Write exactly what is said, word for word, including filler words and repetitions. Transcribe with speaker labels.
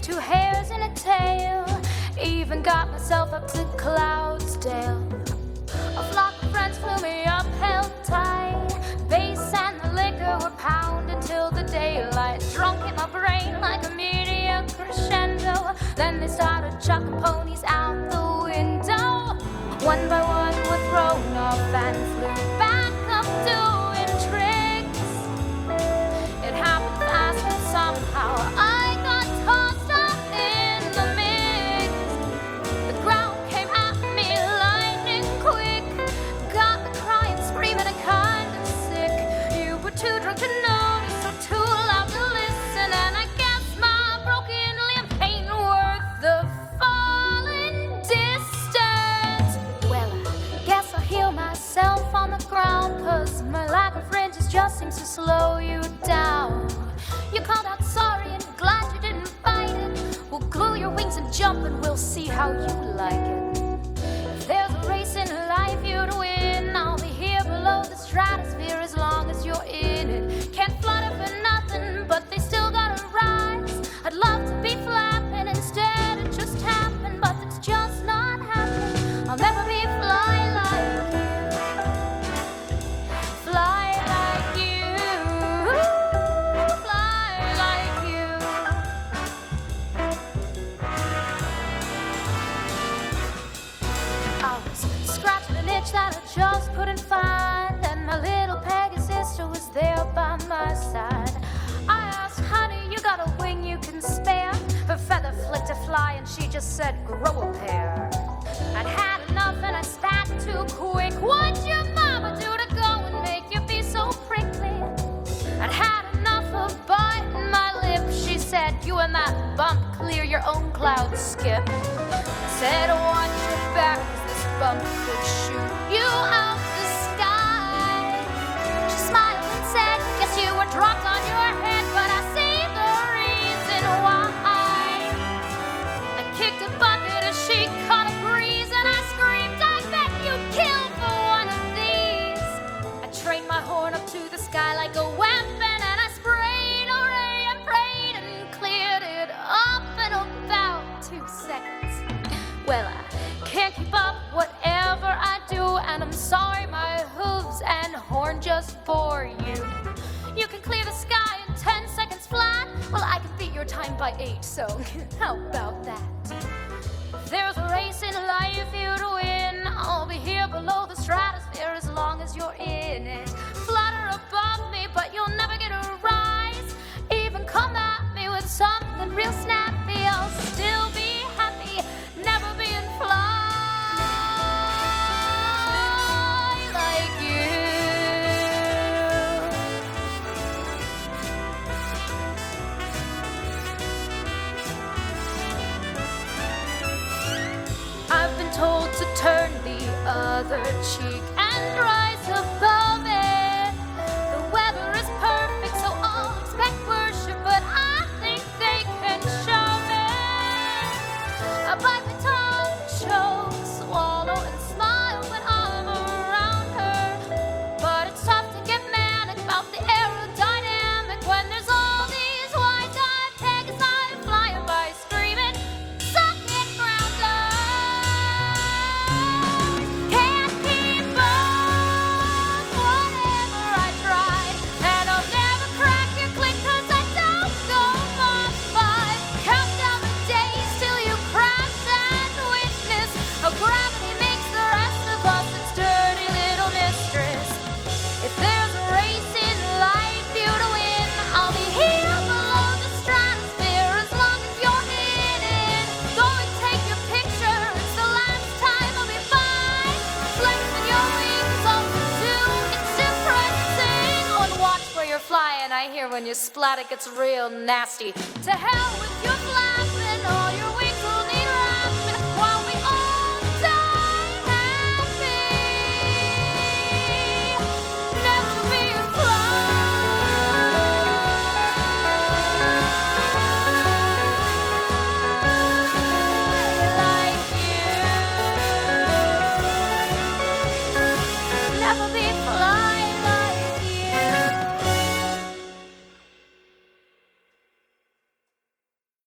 Speaker 1: two hairs and a tail. Even got myself up to Cloudsdale. A flock of friends flew me up, held tight. Bass and the liquor were pounding till the daylight. Drunk in my brain like a meteor crescendo. Then they started chucking ponies out the window. One by one were thrown off and flew back up doing tricks. It happened fast and somehow I got tossed up in the mix. The ground came at me lightning quick. Got me crying, screaming and kind of sick. You were too drunk to notice or too loud to listen. And I guess my broken limb ain't worth the falling distance. Well, I guess I'll heal myself on the ground, cause my lack of fringes just seems to slow you down. You called out sorry and glad you didn't fight it. We'll glue your wings and jump and we'll see how you like it. If there's a race in life you'd win, I'll be here below the stratosphere as long as you're in it. Can't flutter for nothing, but they still gotta rise. I'd love to be flapping, instead it just happened, but it's just not happening. I'll never be fly like you. Fly like you. Fly like you. I was scratching an itch that I just couldn't find, and my little Peggy sister was there by my side. I asked, honey, you got a wing you can spare? Her feather flicked a fly and she just said, grow a pair. I'd had enough and I spat too quick. What'd your mama do to go and make you be so prickly? I'd had enough of biting my lip. She said, you and that bump clear your own cloud skip. I said, watch your back, cause this bump could shoot you out the sky. She smiled and said, guess you were dropped on your head, but I see the reason why. I kicked a bucket as she caught a breeze, and I screamed, I bet you'd kill for one of these. I trained my horn up to the sky like a weapon, and I sprayed, hooray, and prayed, and cleared it up in about two seconds. Well, I can't keep up whatever I do, and I'm sorry my hooves and horn just bore you. You can clear the sky in ten seconds flat. Well, I can beat your time by eight, so how about that? If there's a race in life you'd win, I'll be here below the stratosphere as long as you're in it. Flutter above me, but you'll never get a rise. Even come at me with something real snappy, I'll still be happy, never being fly like you. I've been told to turn the other cheek and rise above it. The weather is perfect, so I'll expect worship, but I think they can shove it. I bite my tongue, choke, swallow, and smile when I'm around her. But it's tough to get manic about the aerodynamic when there's all these wide-eyed Pegasi flying by screaming, suck it, grounder. Can't keep up whatever I try, and I'll never crack your click, cause I don't go Mach five. Count down the days till you crash and witness how gravity makes the rest of us its dirty little mistress. If there's a race in life you to win, I'll be here below the stratosphere as long as you're in it. Go and take your picture, it's the last time I'll be by. Flexing your wings over too, it's impressing. Oh, and watch where you're flying, I hear when you splat it gets real nasty. To hell with your flapping, all your wings will need wrapping while we all die happy. Never be a fly like you. Never be fly